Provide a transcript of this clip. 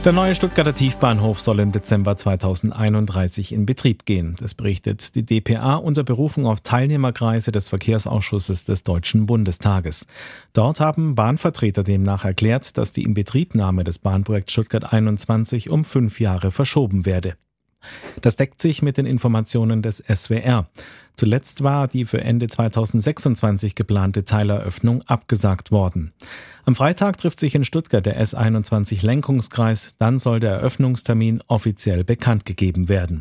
Der neue Stuttgarter Tiefbahnhof soll im Dezember 2031 in Betrieb gehen. Das berichtet die dpa unter Berufung auf Teilnehmerkreise des Verkehrsausschusses des Deutschen Bundestages. Dort haben Bahnvertreter demnach erklärt, dass die Inbetriebnahme des Bahnprojekts Stuttgart 21 um 5 Jahre verschoben werde. Das deckt sich mit den Informationen des SWR. Zuletzt war die für Ende 2026 geplante Teileröffnung abgesagt worden. Am Freitag trifft sich in Stuttgart der S21 Lenkungskreis, dann soll der Eröffnungstermin offiziell bekannt gegeben werden.